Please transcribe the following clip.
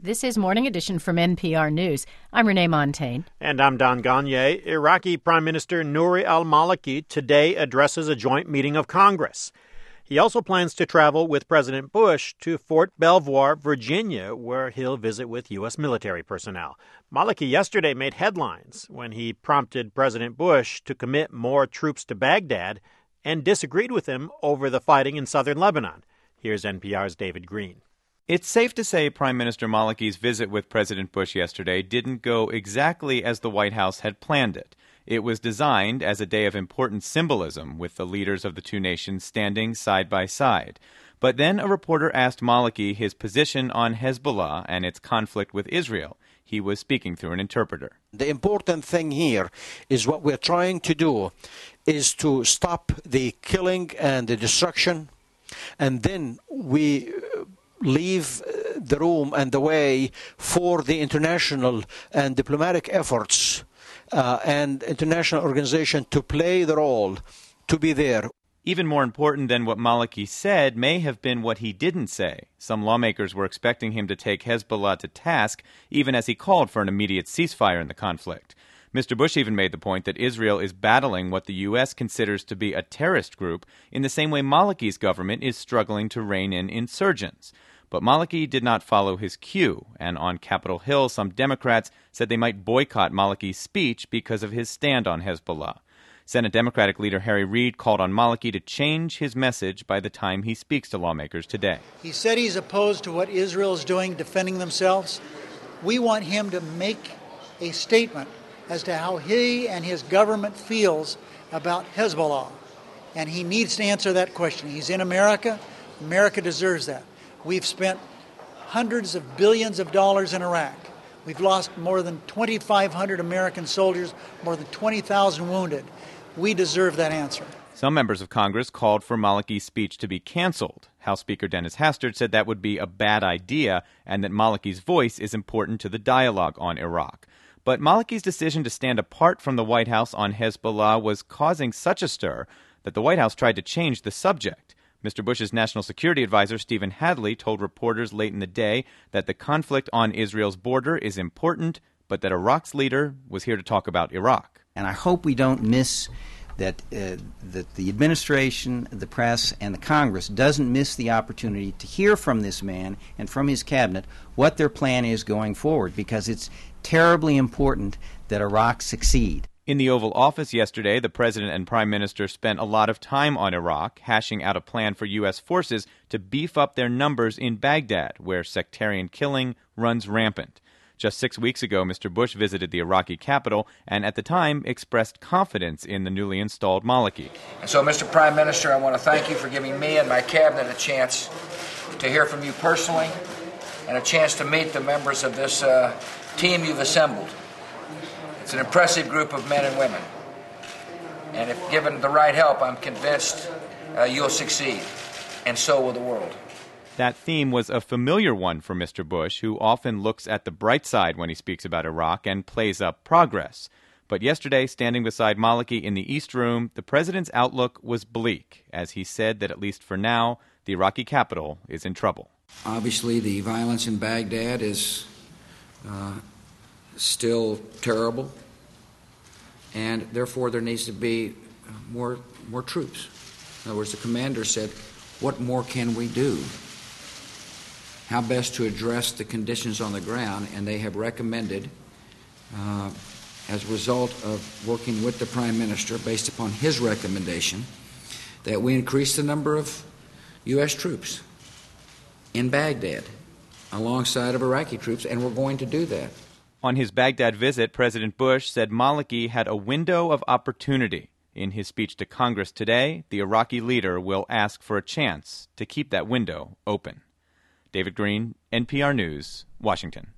This is Morning Edition from NPR News. I'm Renee Montaigne. And I'm Don Gagné. Iraqi Prime Minister Nouri al-Maliki today addresses a joint meeting of Congress. He also plans to travel with President Bush to Fort Belvoir, Virginia, where he'll visit with U.S. military personnel. Maliki yesterday made headlines when he prompted President Bush to commit more troops to Baghdad and disagreed with him over the fighting in southern Lebanon. Here's NPR's David Green. It's safe to say Prime Minister Maliki's visit with President Bush yesterday didn't go exactly as the White House had planned it. It was designed as a day of important symbolism, with the leaders of the two nations standing side by side. But then a reporter asked Maliki his position on Hezbollah and its conflict with Israel. He was speaking through an interpreter. The important thing here is what we're trying to do is to stop the killing and the destruction, and then we leave the room and the way for the international and diplomatic efforts and international organization to play the role, to be there. Even more important than what Maliki said may have been what he didn't say. Some lawmakers were expecting him to take Hezbollah to task, even as he called for an immediate ceasefire in the conflict. Mr. Bush even made the point that Israel is battling what the U.S. considers to be a terrorist group in the same way Maliki's government is struggling to rein in insurgents. But Maliki did not follow his cue, and on Capitol Hill, some Democrats said they might boycott Maliki's speech because of his stand on Hezbollah. Senate Democratic leader Harry Reid called on Maliki to change his message by the time he speaks to lawmakers today. He said he's opposed to what Israel is doing, defending themselves. We want him to make a statement as to how he and his government feels about Hezbollah. And he needs to answer that question. He's in America. America deserves that. We've spent hundreds of billions of dollars in Iraq. We've lost more than 2,500 American soldiers, more than 20,000 wounded. We deserve that answer. Some members of Congress called for Maliki's speech to be canceled. House Speaker Dennis Hastert said that would be a bad idea and that Maliki's voice is important to the dialogue on Iraq. But Maliki's decision to stand apart from the White House on Hezbollah was causing such a stir that the White House tried to change the subject. Mr. Bush's national security advisor, Stephen Hadley, told reporters late in the day that the conflict on Israel's border is important, but that Iraq's leader was here to talk about Iraq. And I hope we don't miss that the administration, the press, and the Congress doesn't miss the opportunity to hear from this man and from his cabinet what their plan is going forward, because it's terribly important that Iraq succeed. In the Oval Office yesterday, the president and prime minister spent a lot of time on Iraq, hashing out a plan for U.S. forces to beef up their numbers in Baghdad, where sectarian killing runs rampant. Just 6 weeks ago, Mr. Bush visited the Iraqi capital and at the time expressed confidence in the newly installed Maliki. And so, Mr. Prime Minister, I want to thank you for giving me and my cabinet a chance to hear from you personally and a chance to meet the members of this team you've assembled. It's an impressive group of men and women. And if given the right help, I'm convinced you'll succeed. And so will the world. That theme was a familiar one for Mr. Bush, who often looks at the bright side when he speaks about Iraq and plays up progress. But yesterday, standing beside Maliki in the East Room, the president's outlook was bleak, as he said that at least for now, the Iraqi capital is in trouble. Obviously, the violence in Baghdad is still terrible, and therefore there needs to be more troops. In other words, the commander said, what more can we do? How best to address the conditions on the ground, and they have recommended, as a result of working with the Prime Minister, based upon his recommendation, that we increase the number of U.S. troops in Baghdad alongside of Iraqi troops, and we're going to do that. On his Baghdad visit, President Bush said Maliki had a window of opportunity. In his speech to Congress today, the Iraqi leader will ask for a chance to keep that window open. David Green, NPR News, Washington.